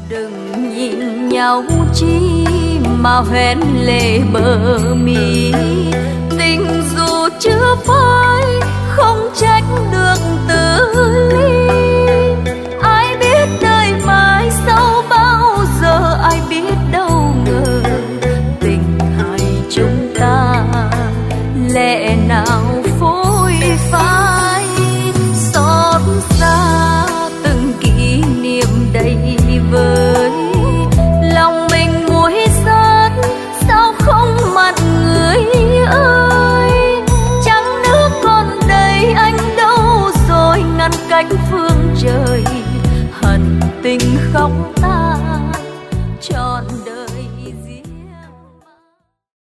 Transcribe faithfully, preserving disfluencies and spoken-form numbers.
Đừng nhìn nhau chi mà hoen lệ bờ mi, tình dù chưa phai không trách được từ ly.